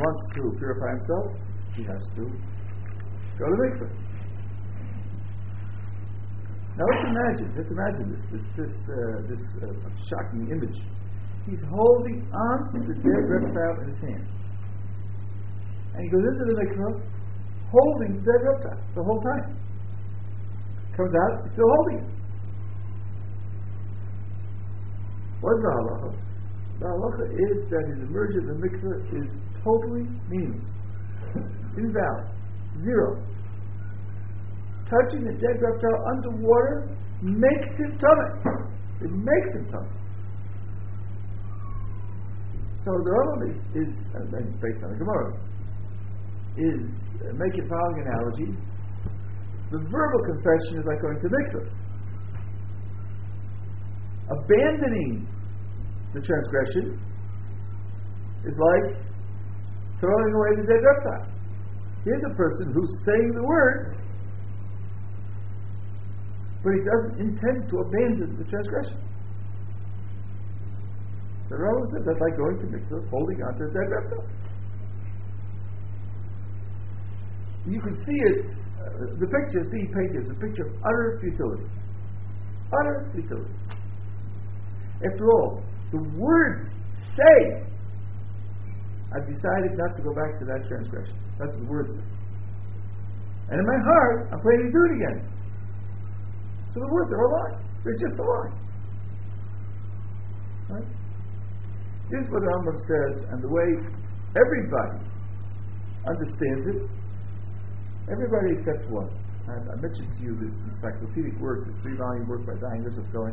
wants to purify himself, he has to go to mikveh. Now let's imagine this shocking image. He's holding on to the dead reptile in his hand. And he goes into the mikveh holding the dead reptile the whole time. Comes out, he's still holding it. What's the halacha? The halacha is that his immersion in the mikveh is totally meaningless, invalid, zero. Touching the dead reptile underwater makes him tummy. It makes him tummy. So the Rambam is and it's based on the Gemara, is making the following analogy. The verbal confession is like going to mikveh. Abandoning the transgression is like throwing away the dead reptile. Here's a person who's saying the words, but he doesn't intend to abandon the transgression. So Rambam said that's like going to mikveh, holding on to the dead reptile. You can see it. The picture is being painted as a picture of utter futility. Utter futility. After all, the words say, I've decided not to go back to that transgression. That's what the words say. And in my heart, I'm planning to do it again. So the words are a lie. They're just a lie. Right? This is what the Rambam says, and the way everybody understands it, everybody except one. I mentioned to you this encyclopedic work, this 3-volume work by Dayan Yosef Cohen,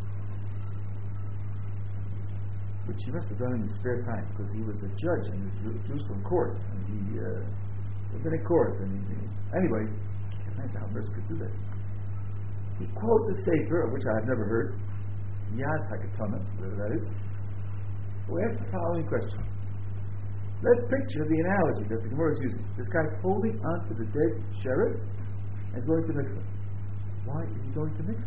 which he must have done in his spare time, because he was a judge in the Jerusalem court, and he was in a court, and anyway, I can't imagine how a nurse could do that. He quotes a sefer, of which I have never heard, Yad HaKatana, whatever that is. We ask the following question. Let's picture the analogy that the Gemara is using. This guy's holding on to the dead sheretz and is going to mikveh. Why is he going to mikveh?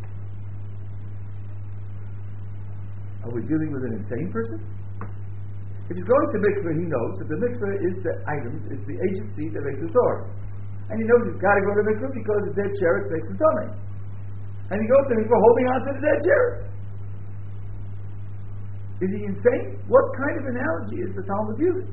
Are we dealing with an insane person? If he's going to mikveh, he knows that the mikveh is the items, is the agency that makes him Torah. And he knows he's got to go to mikveh because the dead sheretz makes him tummy. And he goes to mikveh holding on to the dead sheretz. Is he insane? What kind of analogy is the Talmud using?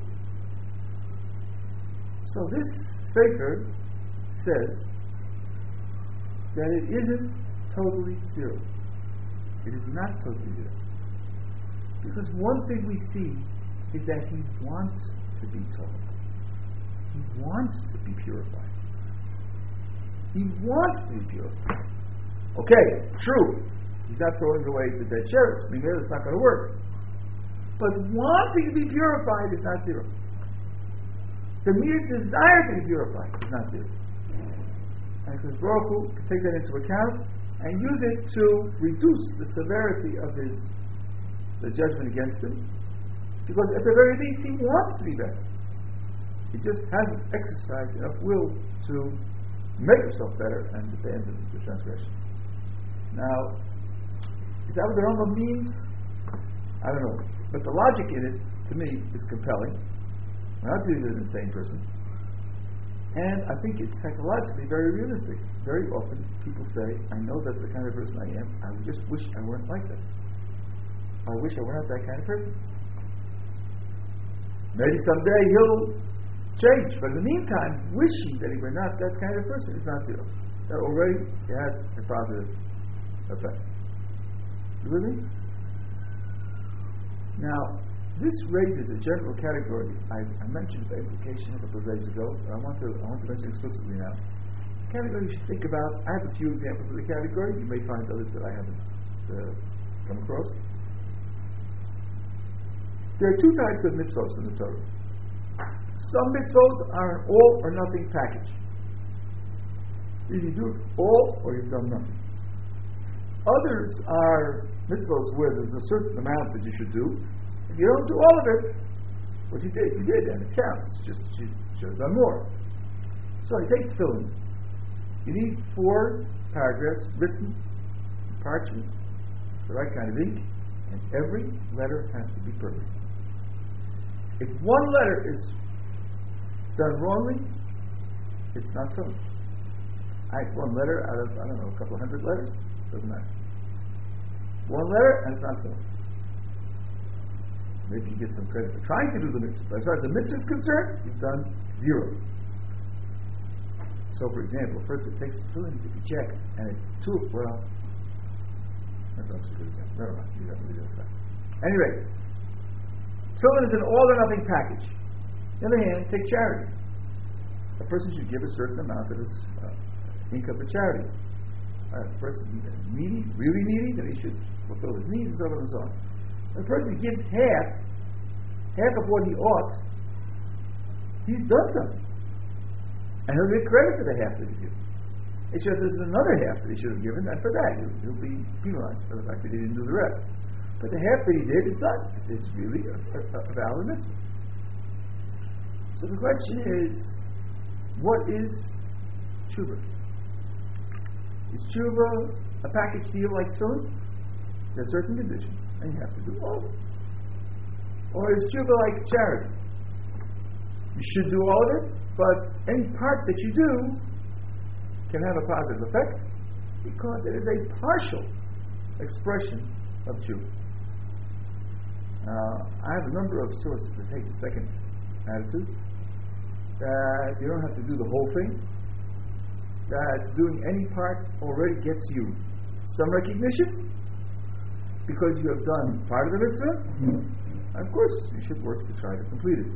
So this sefer says that it isn't totally zero. It is not totally zero. Because one thing we see is that he wants to be taught. He wants to be purified. He wants to be purified. Okay, true. He's not throwing away the dead sheretz. I mean, it's not going to work. But wanting to be purified is not zero. The mere desire to be purified is not zero. And because Baruch Hu can take that into account and use it to reduce the severity of the judgment against him. Because at the very least, he wants to be better. He just hasn't exercised enough will to make himself better and abandon the transgression. Now, is that what the Rambam means? I don't know. But the logic in it, to me, is compelling. We're not dealing with an insane person. And I think it's psychologically very realistic. Very often, people say, I know that's the kind of person I am. I just wish I weren't like that. I wish I were not that kind of person. Maybe someday he'll change. But in the meantime, wishing that he were not that kind of person is not zero. That already has a positive effect. You with me? Now, this raises a general category. I mentioned the implication a couple of days ago, but I want to mention explicitly now. The category you should think about. I have a few examples of the category. You may find others that I haven't come across. There are two types of mitzvos in the Torah. Some mitzvos are an all or nothing package. Either you do it all or you've done nothing. Others are mitzvos where there's a certain amount that you should do. If you don't do all of it, what you did, and it counts. Just you should have done more. So I take tefillin. You need 4 paragraphs written in parchment, the right kind of ink, and every letter has to be perfect. If one letter is done wrongly, it's not totally. It's one letter out of, I don't know, a couple of hundred letters. Doesn't matter. One letter and it's not so. Maybe you get some credit for trying to do the mitzvah. But as far as the mitzvah is concerned, you've done zero. So, for example, a person takes the tefillin to be checked, and it's too, well, that's not so good example. Never mind. You have to do that. Anyway, tefillin is an all-or-nothing package. On the other hand, take charity. A person should give a certain amount of his income for charity. A person needy, really needy, then he should fulfill his needs, and so on and so on. When a person gives half of what he ought, he's done something. And he'll get credit for the half that he's given. It's just there's another half that he should have given, and for that he'll be penalized for the fact that he didn't do the rest. But the half that he did is done. It's really a valid mitzvah. So the question is, what is tshuva? Is tshuva a package deal like tefillin? There are certain conditions, and you have to do all of it. Or is tshuva like charity? You should do all of it, but any part that you do can have a positive effect because it is a partial expression of tshuva. I have a number of sources that take the second attitude, that you don't have to do the whole thing, that doing any part already gets you some recognition because you have done part of the mitzvah. Of course, you should work to try to complete it.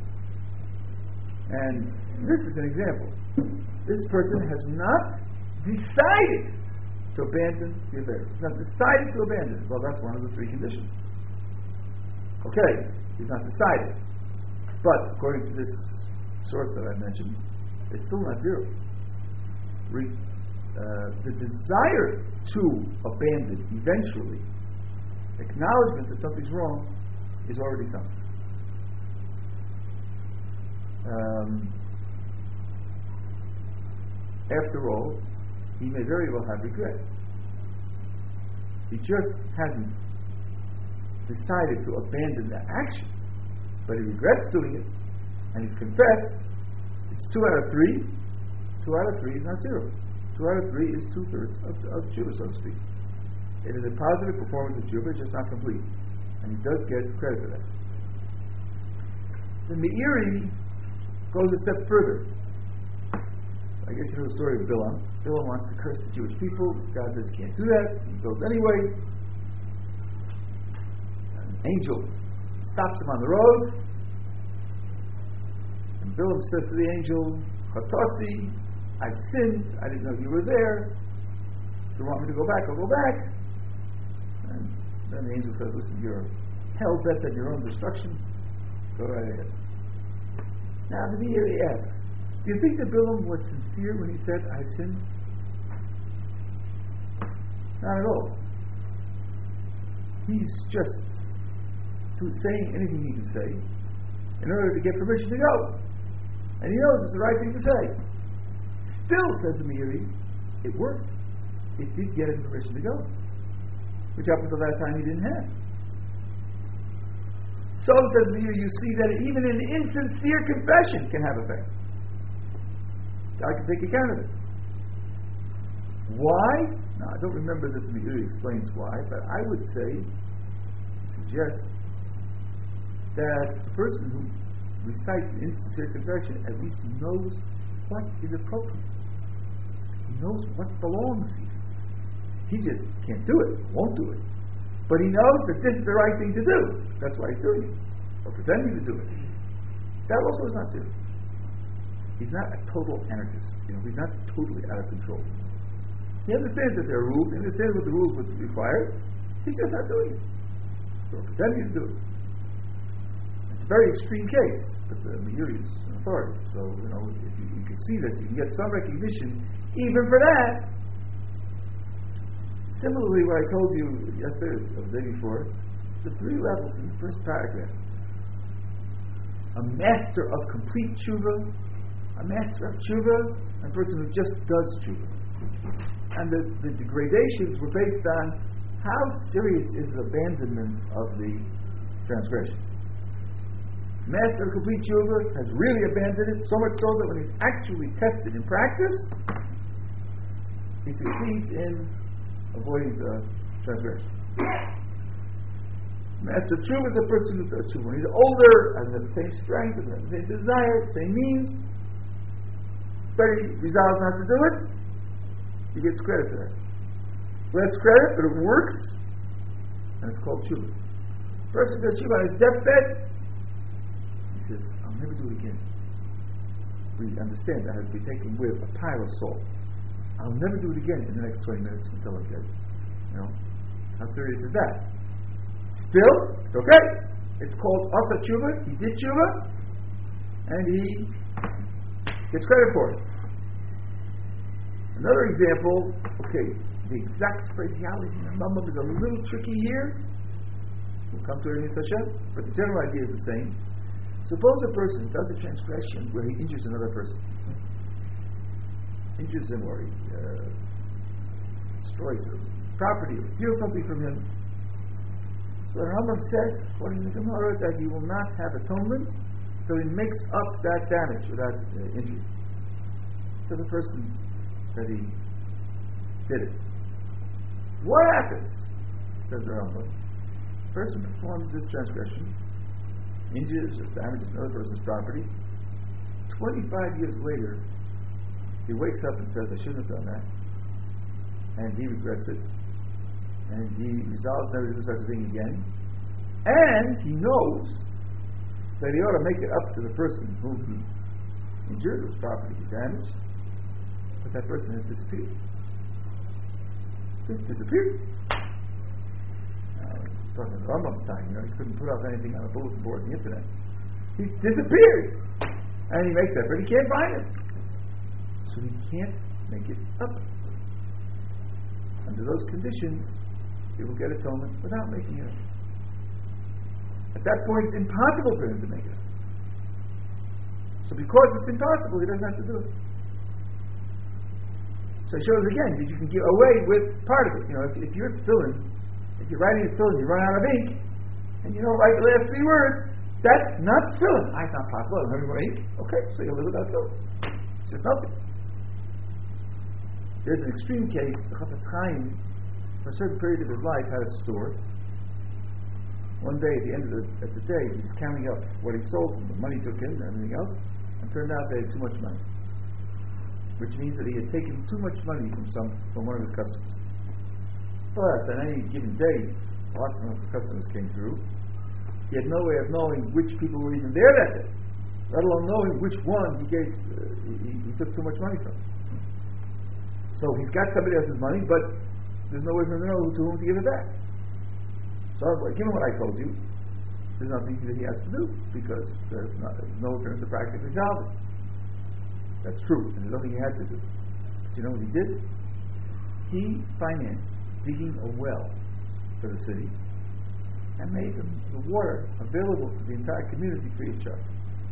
And this is an example. This person has not decided to abandon the affair. He's not decided to abandon it. Well, that's one of the three conditions. Okay, he's not decided. But according to this source that I mentioned, it's still not zero. The desire to abandon eventually, acknowledgement that something's wrong, is already something. After all, he may very well have regret. He just hasn't decided to abandon the action, but he regrets doing it, and he's confessed. It's 2 out of 3. 2 out of 3 is not zero. 2 out of 3 is 2/3 of tshuva, so to speak. It is a positive performance of tshuva, it's just not complete, and he does get credit for that. The Meiri goes a step further. I guess you know the story of Bilam. Bilam wants to curse the Jewish people. God says he can't do that. He goes anyway. An angel stops him on the road. And Bilam says to the angel, Chatasi, I've sinned. I didn't know you were there. If you want me to go back, I'll go back. And then the angel says, listen, you're hell-bent on your own destruction. Go right ahead. Now the Meiri asks, do you think that Bilam was sincere when he said, I've sinned? Not at all. He's just saying anything he can say in order to get permission to go. And he knows it's the right thing to say. Still, says the Meiri, it worked. It did get him permission to go, which up until that time he didn't have. So, says the Meiri, you see that even an insincere confession can have effect. God can take account of it. Why? Now, I don't remember that the Meiri explains why, but I would suggest that the person who recites an insincere confession at least knows what is appropriate. He knows what belongs to him. He just can't do it, won't do it. But he knows that this is the right thing to do. That's why he's doing it, or pretending to do it. That also is not true. He's not a total anarchist. He's not totally out of control. He understands that there are rules. He understands what the rules would require. He's just not doing it. So pretending to do it. It's a very extreme case, but the Meiri is an authority. So if you can see that you can get some recognition even for that. Similarly, what I told you yesterday or the day before, the 3 levels in the first paragraph. A master of complete tshuva, a master of tshuva, and a person who just does tshuva. And the gradations were based on how serious is the abandonment of the transgression. master of complete tshuva has really abandoned it, so much so that when he's actually tested in practice, he succeeds in avoiding the transgression. Master of tshuva is a person who does tshuva when he's older, and has the same strength, and the same desire, the same means, but he resolves not to do it, he gets credit for that. Less credit, but it works, and it's called tshuva. The person does tshuva on his deathbed, he says, I'll never do it again. We understand that has to be taken with a pile of salt. I'll never do it again in the next 20 minutes until I get it. You know? How serious is that? Still, it's okay. It's called asa tshuva. He did tshuva, and he gets credit for it. Another example, okay, the exact phraseology in the Rambam is a little tricky here. We'll come to it in Hashem, but the general idea is the same. Suppose a person does a transgression where he injures another person. Injures him, or he destroys some property, or steals something from him. So the Rambam says, according to the Gemara, that he will not have atonement until he makes up that damage or that injury to the person that he did it. What happens, says the Rambam? The person performs this transgression, injures or damages another person's property. 25 years later, he wakes up and says, I shouldn't have done that. And he regrets it. And he resolves never to do such a thing again. And he knows that he ought to make it up to the person whom he injured, whose property he damaged. But that person has disappeared. Just disappeared. Talking about Rambam's time, he couldn't put up anything on a bulletin board on the internet. He disappeared. And he makes that, but he can't find it. So he can't make it up. Under those conditions, he will get atonement without making it up. At that point, it's impossible for him to make it up. So because it's impossible, he doesn't have to do it. So it shows again that you can get away with part of it. If you're filling, if you're writing a filling, you run out of ink, and you don't write the last 3 words, that's not filling. It's not possible. I don't have any more ink. Okay, so you'll live without filling. It's just nothing. There's an extreme case. The Chafetz Chaim, for a certain period of his life, had a store. One day, at the end of the day, he was counting up what he sold and the money he took in and everything else, and turned out they had too much money, which means that he had taken too much money from one of his customers. But on any given day, a lot of his customers came through. He had no way of knowing which people were even there that day, let alone knowing which one he took too much money from. So he's got somebody else's money, but there's no way for him to know to whom to give it back. So give him what I told you. There's nothing that he has to do because there's no way for him to practically solve it. That's true, and there's nothing he had to do. But you know what he did? He financed digging a well for the city and made the water available to the entire community free of charge.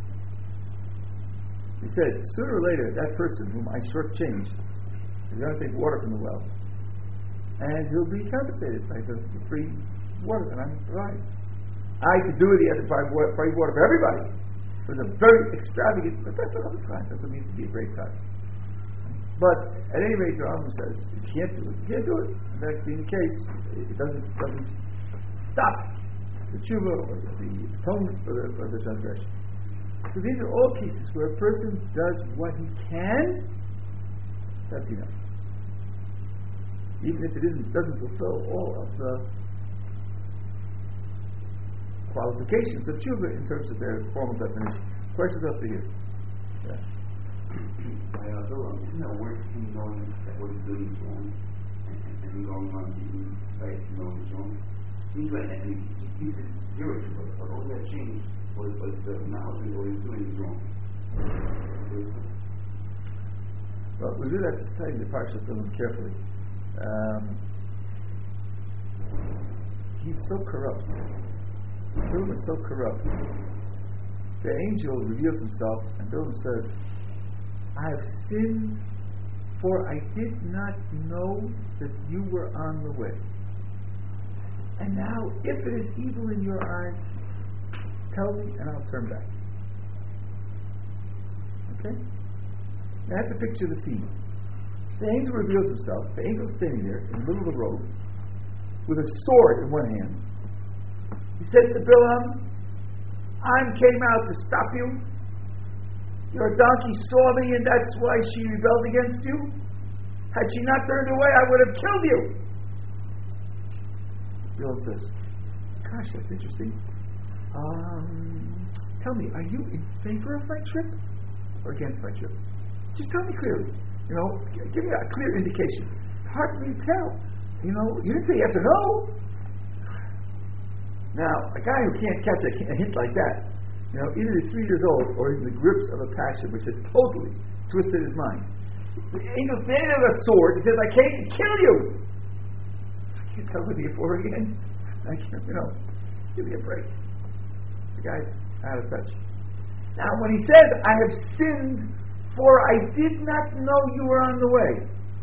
He said, sooner or later, that person whom I shortchanged is going to take water from the well, and he'll be compensated by the free water that I'm providing. I could do it. He had to provide free water for everybody. It was a very extravagant, but that's another time. That's what it means to be a great time. But at any rate, the Rambam says, you can't do it. You can't do it. And that being the case, it doesn't stop the tshuva or the atonement for the transgression. So these are all cases where a person does what he can. That's enough. Even if it doesn't fulfill all of the qualifications of tshuva in terms of their formal definition. Questions up to here? Yeah. Isn't that worse than knowing that what he's doing is wrong and going on being right and knowing it's wrong? Seems like that. He's a zero tshuva, but all that changed was the knowledge that what he's doing is wrong. Well, we really have to study the Parsha Tehillim carefully. He's so corrupt. Bilam is so corrupt. The angel reveals himself, and Bilam says, I have sinned, for I did not know that you were on the way. And now, if it is evil in your eyes, Tell me and I'll turn back. Okay? Now that's a picture of the scene. The angel reveals himself. The angel is standing there in the middle of the road with a sword in one hand. He says to Bilam, I came out to stop you. Your donkey saw me and that's why she rebelled against you. Had she not turned away, I would have killed you. Bilam says, gosh, that's interesting. Tell me, are you in favor of my trip or against my trip? Just tell me clearly. Give me a clear indication. It's hard for me to tell. You didn't say yes or no. Now, a guy who can't catch a hint like that, either he's 3 years old or he's in the grips of a passion which has totally twisted his mind. The angel standing there with a sword, he says, I came to kill you. I can't tell who you're for again. I can't, give me a break. The guy's out of touch. Now, when he says, I have sinned, for I did not know you were on the way.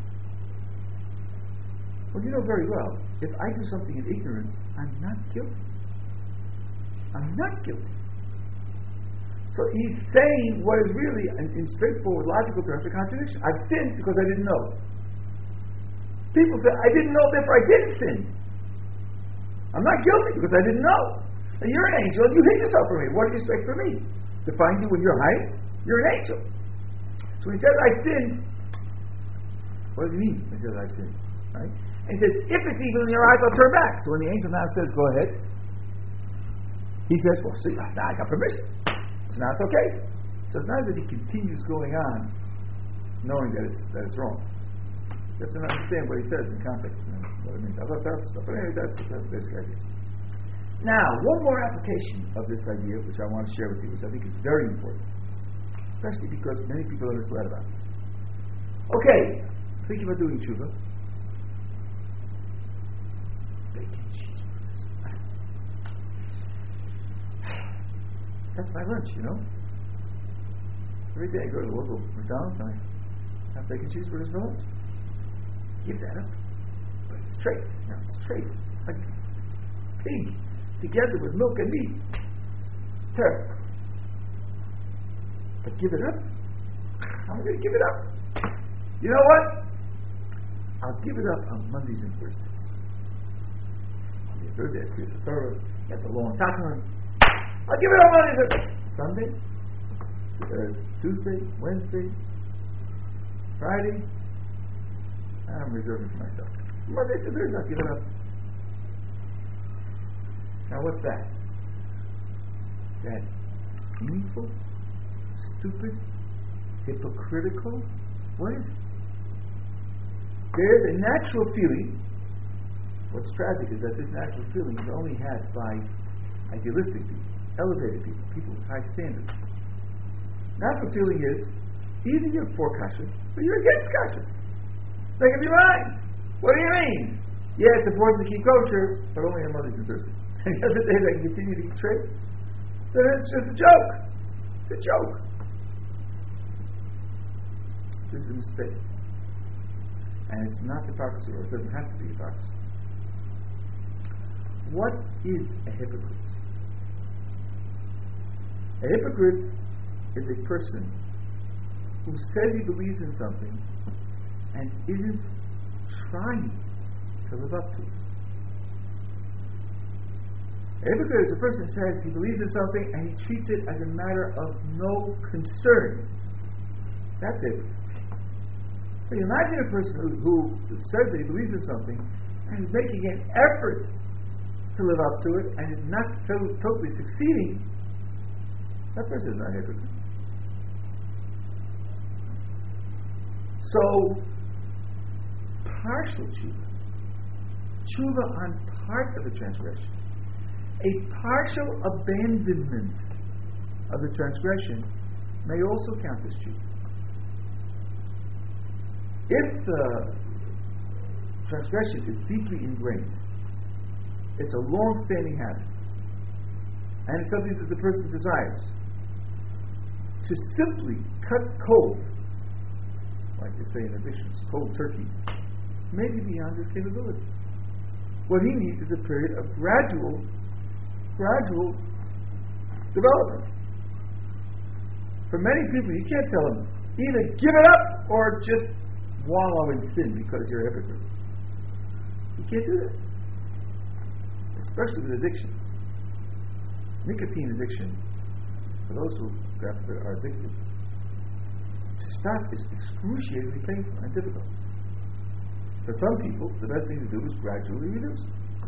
Well, you know very well, if I do something in ignorance, I'm not guilty. I'm not guilty. So he's saying what is really, in straightforward logical terms, a contradiction. I've sinned because I didn't know. People say, I didn't know, therefore I didn't sin. I'm not guilty because I didn't know. And you're an angel and you hid yourself from me. What do you expect from me? To find you when you're hiding? You're an angel. So when he says, I sinned, what does he mean when he says, I've sinned? Right? And he says, if it's evil in your eyes, I'll turn back. So when the angel now says, go ahead, he says, well, see, now I got permission. So now it's okay. So it's not that he continues going on knowing that it's wrong. You have to understand what he says in context. What it means. I thought that's stuff. But anyway, that's the basic idea. Now, one more application of this idea, which I want to share with you, which I think is very important. Especially because many people are misled about it. Okay, think about doing tshuva. Bacon cheeseburgers. That's my lunch, Every day I go to the local McDonald's and I have bacon cheeseburgers for lunch. Give that up. But it's straight. Now it's straight. Like pig together with milk and meat. Terrible. But give it up? How am I going to give it up? You know what? I'll give it up on Mondays and Thursdays. Monday and Thursday, I Kriyas Torah, get the long Tachon. I'll give it up Monday and Sunday, Tuesday, Wednesday, Friday. I'm reserving for myself. Monday and Thursday, I'll give it up. Now what's that? That meaningful? Stupid? Hypocritical? What is it? There's a natural feeling. What's tragic is that this natural feeling is only had by idealistic people, elevated people, people with high standards. Natural feeling is either you're for kashrus or you're against kashrus. Make up your mind. What do you mean? Yeah, it's important to keep kosher, but only on Mondays and Thursdays. And the other days I can continue to eat straight. So it's just a joke. It's a joke. This is a mistake. And it's not hypocrisy, or it doesn't have to be hypocrisy. What is a hypocrite? A hypocrite is a person who says he believes in something and isn't trying to live up to it. A hypocrite is a person who says he believes in something and he treats it as a matter of no concern. That's it. So you imagine a person who says that he believes in something and is making an effort to live up to it and is not totally succeeding. That person is not a hypocrite. So, partial tshuva on part of the transgression, a partial abandonment of the transgression may also count as tshuva. If the transgression is deeply ingrained, it's a long-standing habit, and it's something that the person desires, to simply cut cold, like they say in additions, cold turkey, may be beyond his capability. What he needs is a period of gradual development. For many people, you can't tell them either give it up or just wallow in sin because you're a hypocrite. You can't do that. Especially with addiction. Nicotine addiction, for those who are addicted, to stop is excruciatingly painful and difficult. For some people, the best thing to do is gradually reduce.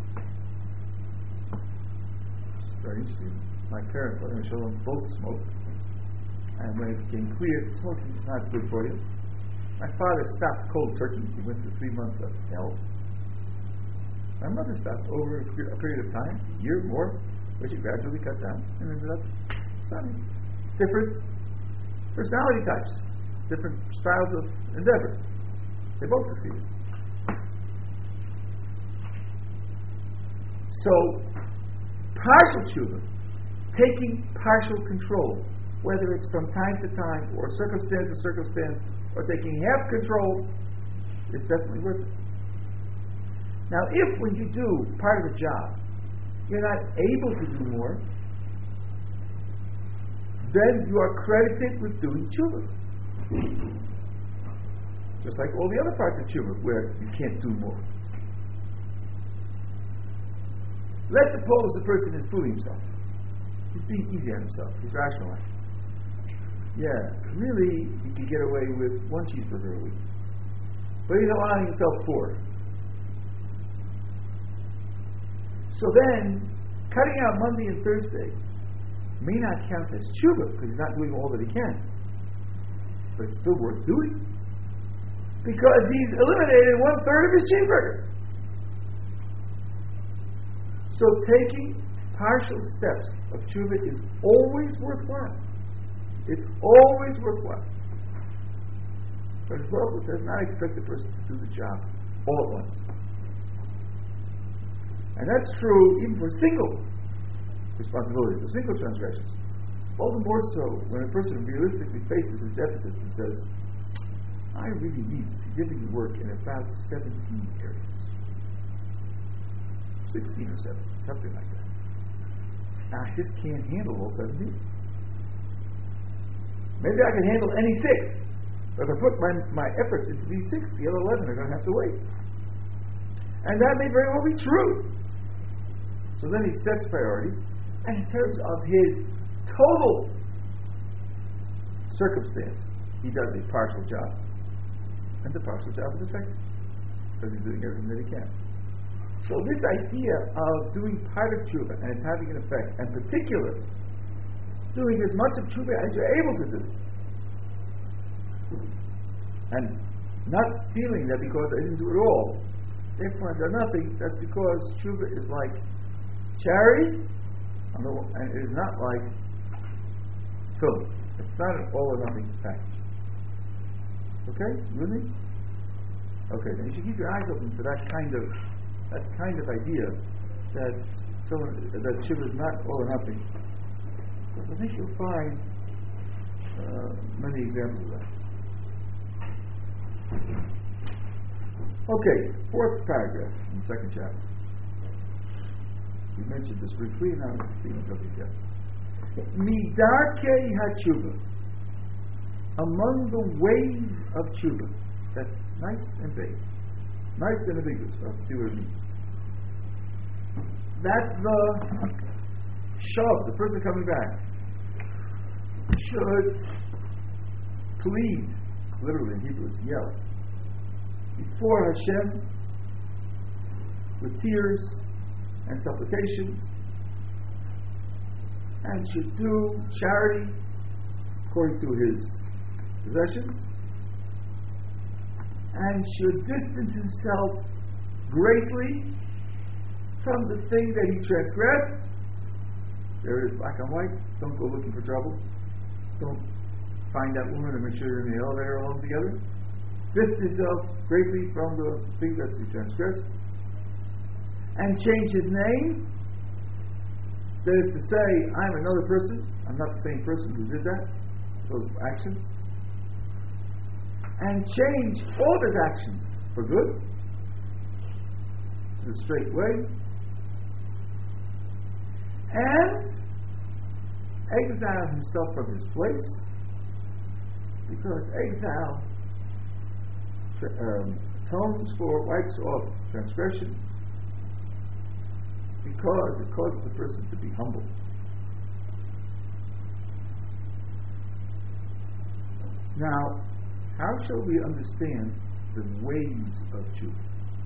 Very interesting. My parents, I'm going to show them, both smoke. And when it became clear that smoking is not good for you, my father stopped cold turkey. He went through 3 months of hell. My mother stopped over a period of time, a year more, where she gradually cut down and ended up stopping. Different personality types, different styles of endeavor. They both succeeded. So, partial tshuva, taking partial control, whether it's from time to time or circumstance to circumstance, or taking half control, is definitely worth it. Now, if when you do part of a job, you're not able to do more, then you are credited with doing tshuva. Just like all the other parts of tshuva where you can't do more. Let's suppose the person is fooling himself. He's being easy on himself. He's rationalizing. Yeah, really, he could get away with 1 cheeseburger a week. But he's allowing himself 4. So then, cutting out Monday and Thursday may not count as tshuva because he's not doing all that he can. But it's still worth doing. Because he's eliminated 1/3 of his cheeseburgers. So taking partial steps of tshuva is always worthwhile. It's always worthwhile. But as well, it does not expect the person to do the job all at once. And that's true even for single responsibilities, for single transgressions. All the more so when a person realistically faces his deficits and says, I really need significant work in about 17 areas. 16 or 17, something like that. Now, I just can't handle all 17. Maybe I can handle any 6. But if I put my efforts into these 6, the other 11 are going to have to wait. And that may very well be true. So then he sets priorities, and in terms of his total circumstance, he does a partial job. And the partial job is effective, because he's doing everything that he can. So this idea of doing part of tshuva and it's having an effect, and particularly doing as much of tshuva as you're able to do, and not feeling that because I didn't do it all, therefore I've done nothing, that's because tshuva is like charity, and it is not like filth. It's not an all or nothing package. Okay? You with me? Okay, then you should keep your eyes open for that kind of idea that tshuva is not all or nothing. Because I think you'll find many examples of that. Okay, 4th paragraph in the 2nd chapter. We mentioned this briefly, now I'm speaking of it again. Midarkei hatshuva, among the ways of tshuva. That's nice and vague. Nice and ambiguous. I'll see what it means. That the shav, the person coming back, should plead, literally in Hebrew it's yell, before Hashem with tears and supplications, and should do charity according to his possessions, and should distance himself greatly from the thing that he transgressed. There it is, black and white. Don't go looking for trouble. Don't find that woman and make sure you're in the elevator alone together. Distance yourself greatly from the thing that he transgressed, and change his name. That is to say, I'm another person. I'm not the same person who did that, those actions. And change all of his actions for good, the straight way. And exile himself from his place, because exile atones for, wipes off transgression, because it causes the person to be humble. Now, how shall we understand the ways of tshuva?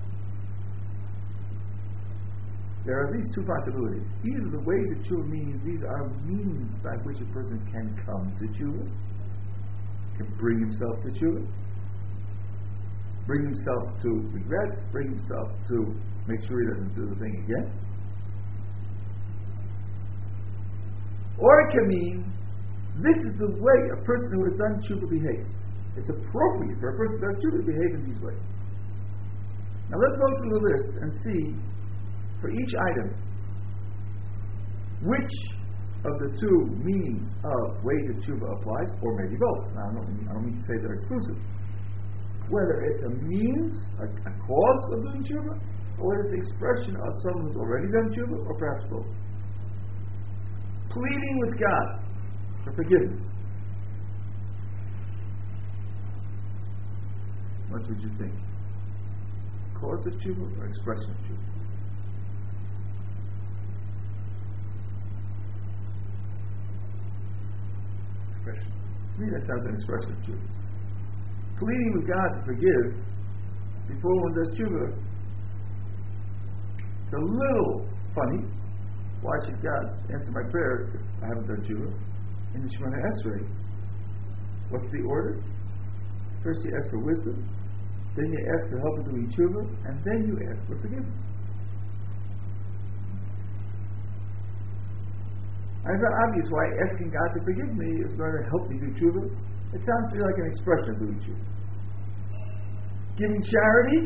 There are these two possibilities. Either the ways of tshuva means these are means by which a person can come to tshuva, can bring himself to tshuva, bring himself to regret, bring himself to make sure he doesn't do the thing again. Or it can mean this is the way a person who has done tshuva behaves. It's appropriate for a person who does tshuva to behave in these ways. Now let's go through the list and see for each item which of the two meanings of ways of tshuva applies, or maybe both. Now, I don't mean to say they're exclusive. Whether it's a means, a cause of doing tshuva, or whether it's the expression of someone who's already done tshuva, or perhaps both. Pleading with God for forgiveness. What would you think? Cause of tshuva or expression of tshuva? Expression. To me, that sounds an expression of tshuva. Pleading with God to forgive before one does tshuva. It's a little funny. Why should God answer my prayer if I haven't done tshuva? In the Shemona Esrei, what's the order? First you ask for wisdom, then you ask for help in doing tshuva, and then you ask for forgiveness. It's not obvious why asking God to forgive me is going to help me do tshuva. It sounds to me like an expression of doing tshuva. Giving charity,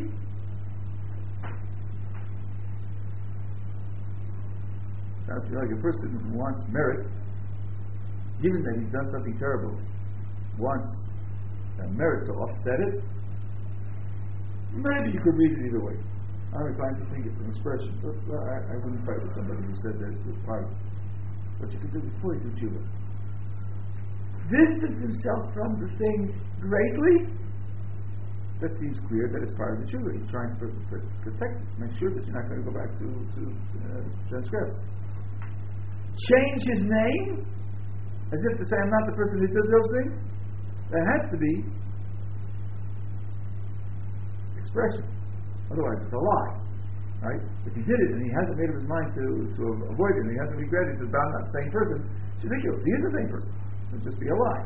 sounds to me like a person who wants merit, given that he's done something terrible, wants merit to offset it. Maybe you could read it either way. I'm inclined to think it's an expression, but I wouldn't fight with somebody who said that it's part of what you can do before you do tshuva. Distance himself from the thing greatly, that seems clear that it's part of the tshuva. He's trying to protect it, make sure that you're not going to go back to transgress. Change his name, as if to say, I'm not the person who does those things. That has to be expression. Otherwise, it's a lie. Right? If he did it and he hasn't made up his mind to avoid it, and he hasn't regretted it, about not the same person, it's ridiculous. He is the same person. It'll just be a lie.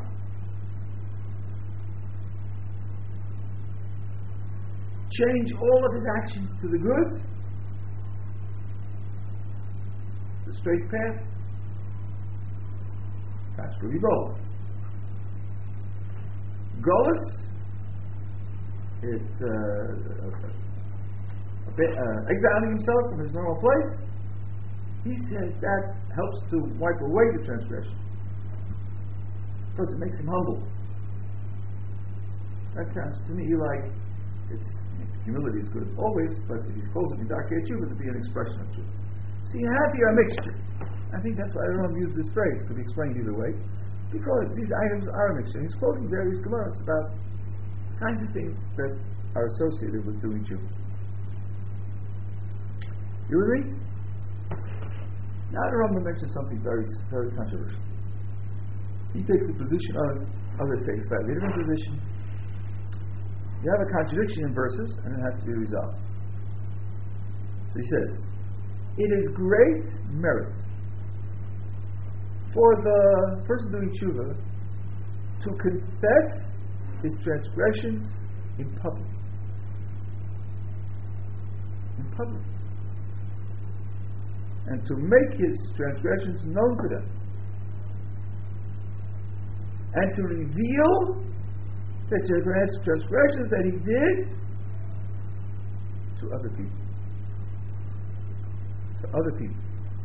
Change all of his actions to the good, the straight path. That's really bold. Golus, it's exiling himself from his normal place. He says that helps to wipe away the transgression, because it makes him humble. That sounds to me like humility is good always, but if he's close to Midarkei Tshuva, to be an expression of tshuva. So you have here a mixture. I think that's why I don't use this phrase. Could be explained either way, because these items are a mixture. He's quoting various Gemaras about kinds of things that are associated with doing tshuva. You with me? Now the Rambam mentions something very, very controversial. He takes the position of, others take a slightly different position. You have a contradiction in verses, and it has to be resolved. So he says, it is great merit for the person doing tshuva to confess his transgressions in public. In public. And to make his transgressions known to them. And to reveal the transgressions that he did to other people. To other people.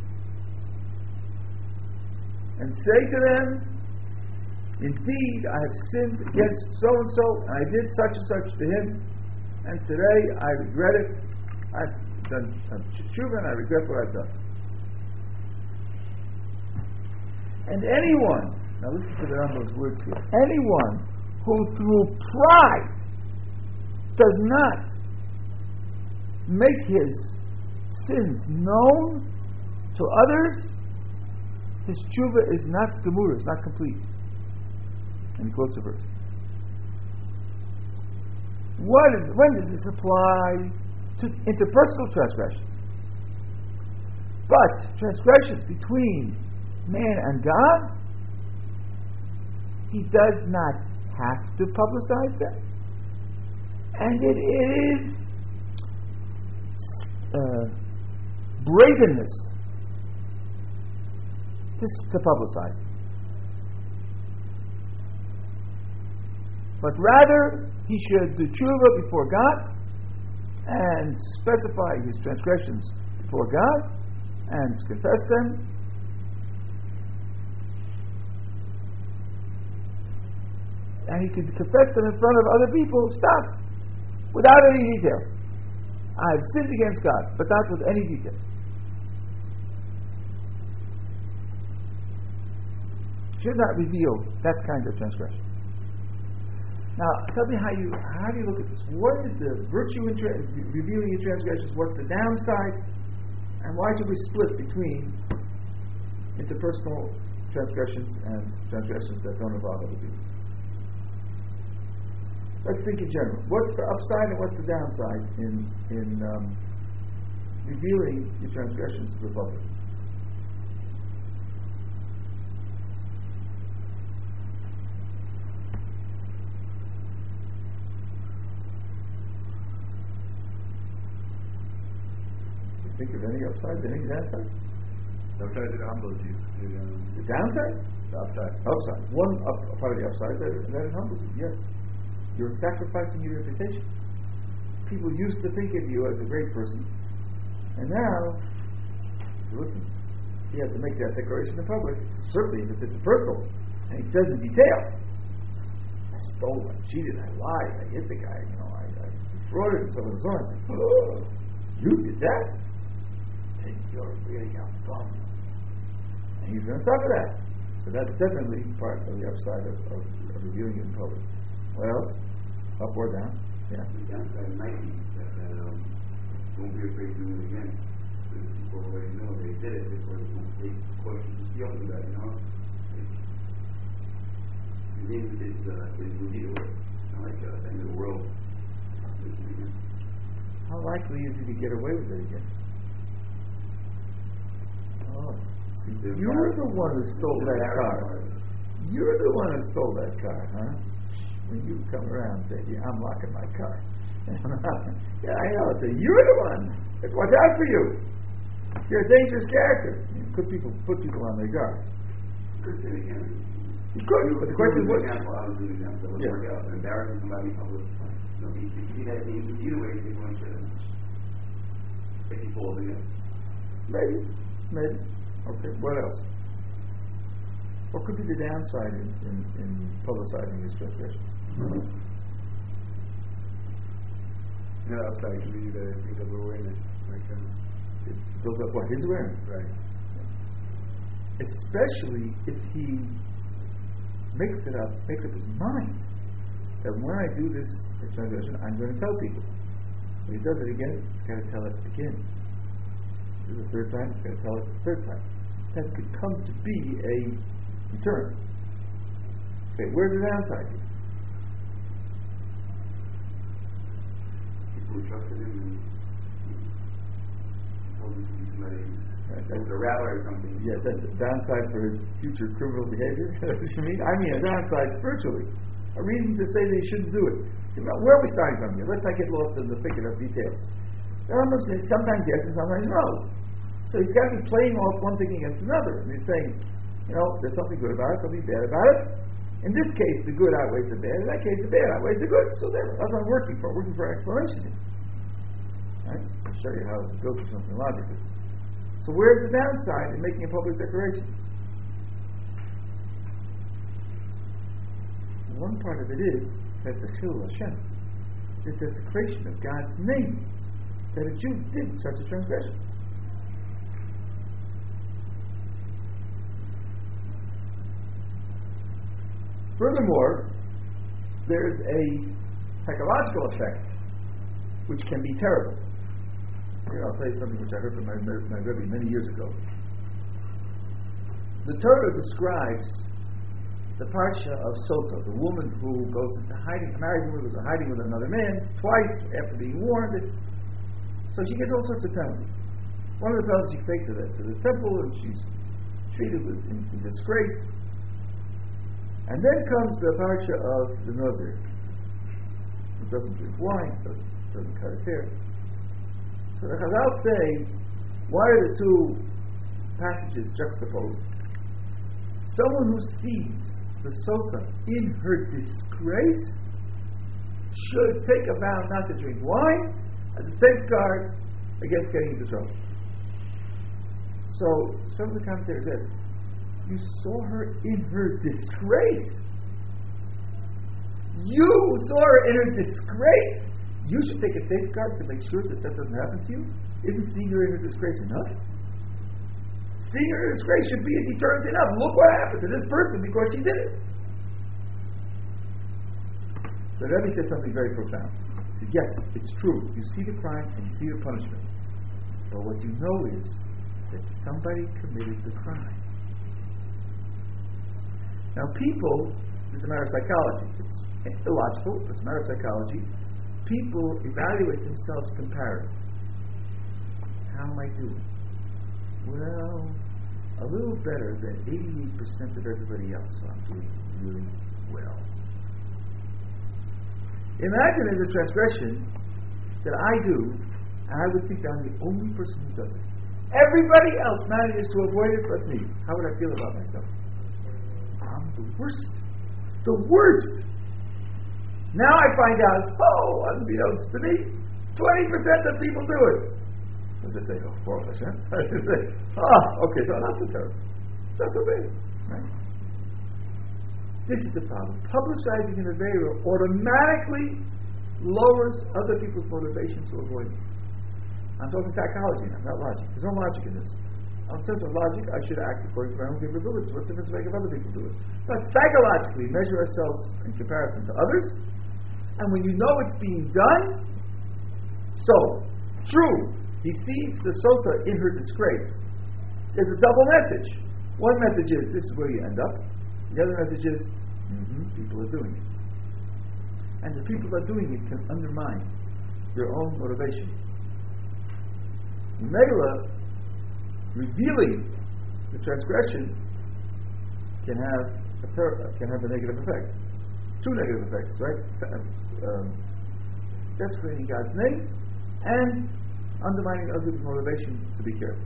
And say to them, indeed, I have sinned against so-and-so, and I did such and such to him, and today I regret it. I've done tshuva, and I regret what I've done. And anyone, now listen to the Rambam's words here, anyone who through pride does not make his sins known to others, his tshuva is not gemura, it's not complete. And he quotes a verse. When does this apply to interpersonal transgressions? But transgressions between man and God, he does not have to publicize them. And it is bravenness to publicize it. But rather, he should do tshuva before God and specify his transgressions before God and confess them. And he can confess them in front of other people, stop, without any details. I've sinned against God, but not with any details. Should not reveal that kind of transgression. Now, tell me how do you look at this? What is the virtue in revealing your transgressions? What's the downside? And why should we split between interpersonal transgressions and transgressions that don't involve other people? Let's think in general. What's the upside and what's the downside in revealing your transgressions to the public? Think of any upside, any downside? The upside it humbles you. The downside? The upside. Upside. One part of the upside that it humbles you, yes. You're sacrificing your reputation. People used to think of you as a great person, and now, listen, you have to make that declaration in public. Certainly if it's personal, and he says in detail, I stole, I cheated, I lied, I hit the guy, I defrauded him, so on and so on. Oh, you did that? You're really dumb. And he's going to suffer that. So that's definitely part of the upside of reviewing it in public. What else? Up or down? Yeah. The downside might be that don't be afraid to do it again. Because people already know they did it before they won't take questions to be open about it, It's revealed. Not like the end of the world. How likely is it to get away with it again? Oh, see, you're the one who stole that car. You're the one who stole that car, huh? When you come around and say, I'm locking my car. Yeah, I know. So you're the one. Let's watch out for you. You're a dangerous character. You put people on their guard. You could say it again. You could, but the question is what? I was doing an example that would work out. Embarrassing somebody in public. You see that thing, either way, you want to if he falls again. Maybe. Okay, what else? What could be the downside in publicizing these transgressions? The upside could be the thing of awareness. It builds up what? His awareness. Right. Especially if he makes up his mind that when I do this transgression, I'm going to tell people. So he does it again, he's got to tell it again. The third time, he's got to tell it the third time. That could come to be a deterrent. Okay, where's the downside here? People trusted him and told him to be somebody. That's a rabbi or something. Yes, that's the downside for his future criminal behavior. What you mean? I mean a downside spiritually. A reason to say they shouldn't do it. Where are we starting from here? Let's not get lost in the thicket of details. The Rambam says sometimes yes and sometimes no. So he's got to be playing off one thing against another. And he's saying, there's something good about it, something bad about it. In this case, the good outweighs the bad. In that case, the bad outweighs the good. So that's what I'm working for. I'm working for an explanation here. Right? I'll show you how to go through something logically. So where's the downside in making a public declaration? One part of it is that the Chillul Hashem, the desecration of God's name, that a Jew did such a transgression. Furthermore, there's a psychological effect which can be terrible. Here, I'll tell you something which I heard from my Rebbe many years ago. The Torah describes the parsha of Sota, the woman who goes into hiding, a married woman who goes into hiding with another man twice after being warned. So she gets all sorts of penalties. One of the penalties she takes to the temple, and she's treated in disgrace. And then comes the parsha of the Nazir, who doesn't drink wine, doesn't cut his hair. So the Chazal say, why are the two passages juxtaposed? Someone who sees the Sota in her disgrace should take a vow not to drink wine as a safeguard against getting into trouble. So some of the commentators said, you saw her in her disgrace. You saw her in her disgrace. You should take a safeguard to make sure that doesn't happen to you. Isn't seeing her in her disgrace enough? Seeing her in her disgrace should be a deterrent enough. Look what happened to this person because she did it. So the Rebbe said something very profound. He said, yes, it's true. You see the crime and you see the punishment. But what you know is that somebody committed the crime. Now people, it's a matter of psychology. It's illogical, but it's a matter of psychology. People evaluate themselves comparatively. How am I doing? Well, a little better than 88% of everybody else, so I'm doing really well. Imagine there's a transgression that I do, and I would think I'm the only person who does it. Everybody else manages to avoid it but me. How would I feel about myself? I'm the worst. The worst. Now I find out, unbeknownst to me, 20% of people do it. As I say, 4%. I should say, okay, so not so terrible. It's not so bad. Right? This is the problem. Publicizing an Aveira automatically lowers other people's motivation to avoid it. I'm talking psychology now, not logic. There's no logic in this. In terms of logic, I should act according to my own capabilities. What difference does it make if other people do it? But psychologically, measure ourselves in comparison to others, and when you know it's being done, so, true, he sees the Sota in her disgrace. There's a double message. One message is, this is where you end up. The other message is, people are doing it. And the people that are doing it can undermine your own motivation. Mela, revealing the transgression can have a negative effect. Two negative effects, right? Desecrating God's name and undermining other people's motivation to be careful.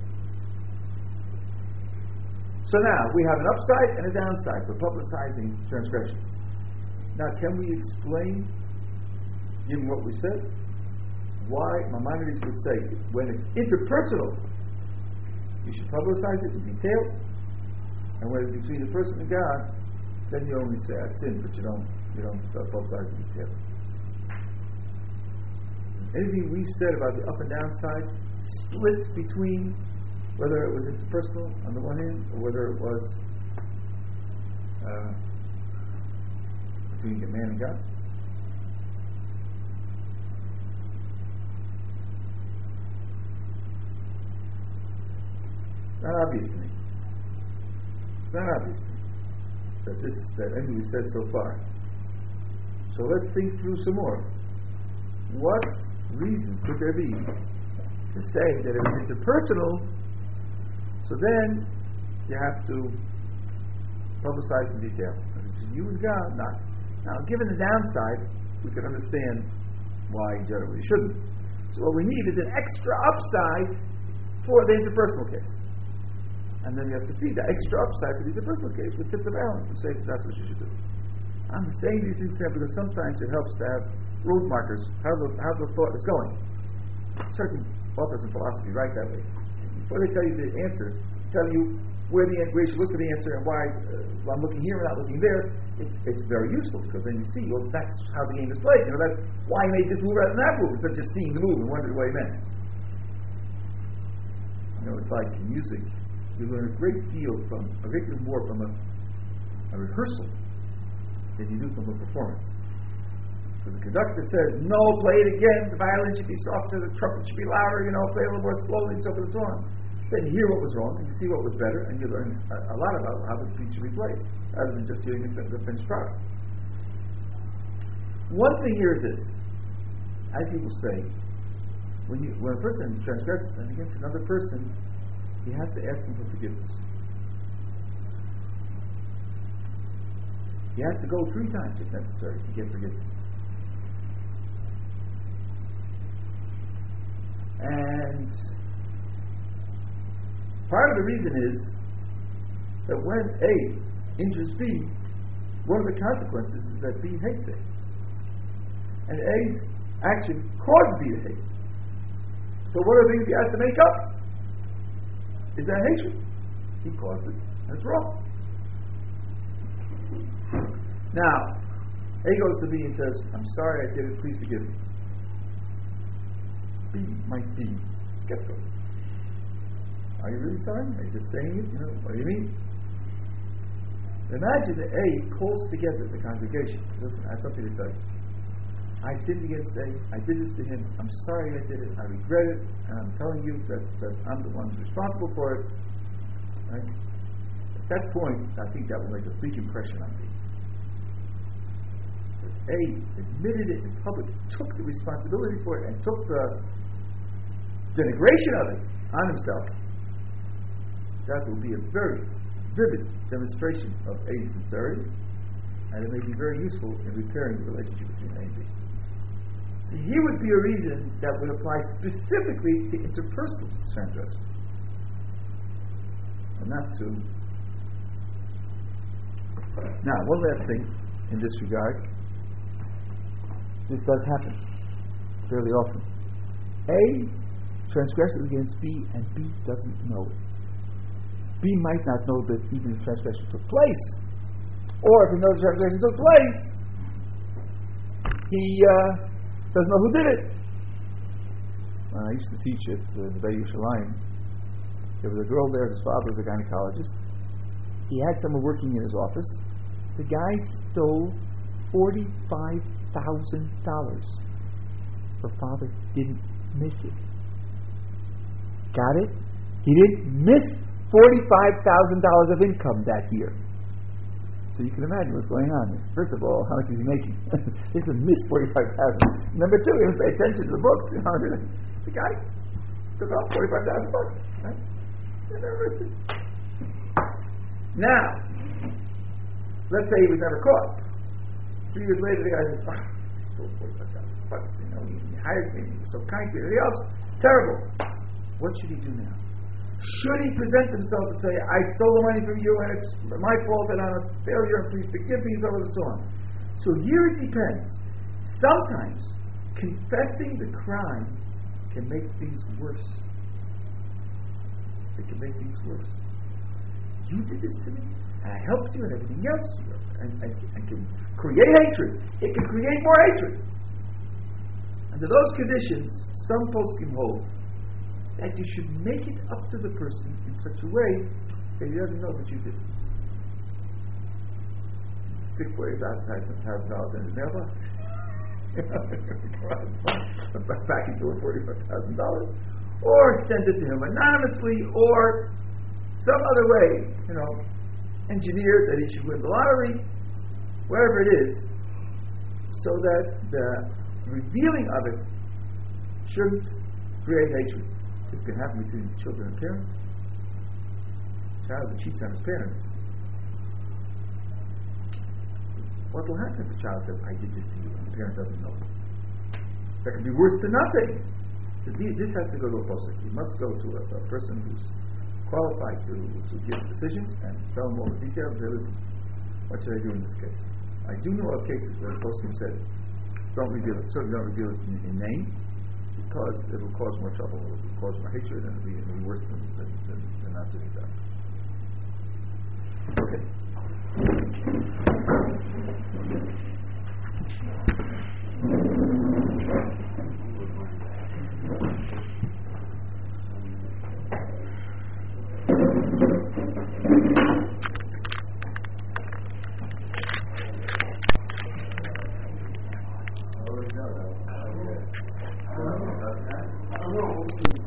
So now we have an upside and a downside for publicizing transgressions. Now, can we explain, given what we said, why Maimonides would say when it's interpersonal, you should publicize it in detail, and when it's between the person and God, then you only say I've sinned, but you don't publicize it in detail. Anything we've said about the up and down side splits between whether it was interpersonal on the one hand, or whether it was between a man and God. It's not obvious to me. It's not obvious to me that anything we said so far. So let's think through some more. What reason could there be to say that it was interpersonal? So then you have to publicize in detail. Between you and God, not. Now, given the downside, we can understand why generally you shouldn't. So what we need is an extra upside for the interpersonal case. And then you have to see the extra upside for the interpersonal case, which tip the balance to say that that's what you should do. I'm saying these things here because sometimes it helps to have road markers, how the thought is going. Certain authors in philosophy write that way. Before they tell you the answer, tell you where you should look for the answer and why I'm looking here and not looking there. It's very useful because then you see, well, that's how the game is played. That's why he made this move rather than that move, instead of just seeing the move and wondering what he meant. It's like in music, you learn a great deal more from a rehearsal than you do from a performance. Because the conductor says, no, play it again, the violin should be softer, the trumpet should be louder, play a little more slowly, and so forth and so on. Then you hear what was wrong, and you see what was better, and you learn a lot about how the piece should be played, rather than just hearing the finished product. One thing here is this. As people say, when a person transgresses and against another person, he has to ask him for forgiveness. He has to go 3 times if necessary to get forgiveness. And part of the reason is that when A injures B, one of the consequences is that B hates A. And A's action caused B to hate. So one of the things he has to make up is that hatred. He caused it. That's wrong. Now, A goes to B and says, I'm sorry I did it, please forgive me. B might be skeptical. Are you really sorry? Are you just saying it? What do you mean? Imagine that A calls together the congregation. Listen, I have something to tell you. I sinned against A. I did this to him. I'm sorry I did it. I regret it. And I'm telling you that I'm the one who's responsible for it. Right? At that point, I think that will make a big impression on me. But A admitted it in public, took the responsibility for it, and took the denigration of it on himself. That will be a very vivid demonstration of A's sincerity, and it may be very useful in repairing the relationship between A and B. So here would be a reason that would apply specifically to interpersonal transgressions, and not to. Now, one last thing in this regard. This does happen fairly often. A transgresses against B, and B doesn't know it. B might not know that even the transgression took place, or if he knows the transgression took place, he doesn't know who did it. When I used to teach at the Beit Yerushalayim, there was a girl there, his father was a gynecologist. He had someone working in his office. The guy stole $45,000. Her father didn't miss it. Got it? He didn't miss $45,000 of income that year. So you can imagine what's going on here. First of all, how much is he making? He didn't miss $45,000. Number 2, he didn't pay attention to the books. The guy took off $45,000. Right? He never missed it. Now, let's say he was never caught. 3 years later, the guy says, I stole $45,000. He hired me. He was so kind to me. Everything else, terrible. What should he do now? Should he present himself and say, I stole the money from you and it's my fault and I'm a failure and please forgive me, and so on. So here it depends. Sometimes confessing the crime can make things worse. It can make things worse. You did this to me, and I helped you and everything else, and can create hatred. It can create more hatred. Under those conditions, some poskim hold that you should make it up to the person in such a way that he doesn't know that you did. Stick $40,000 in his mailbox. A package worth $45,000, or send it to him anonymously, or some other way, engineer that he should win the lottery, wherever it is, so that the revealing of it shouldn't create hatred. This can happen between children and parents. A child that cheats on his parents. What will happen if the child says, I did this to you, and the parent doesn't know? That could be worse than nothing. This has to go to a posek. He must go to a person who's qualified to give decisions and tell them all the details. Say, listen, what should I do in this case? I do know of cases where the posek said, don't reveal it. Certainly don't reveal it in name, because it will cause more trouble, it will cause more hatred, and it will be worse than not doing that. Okay. already know that. I don't know.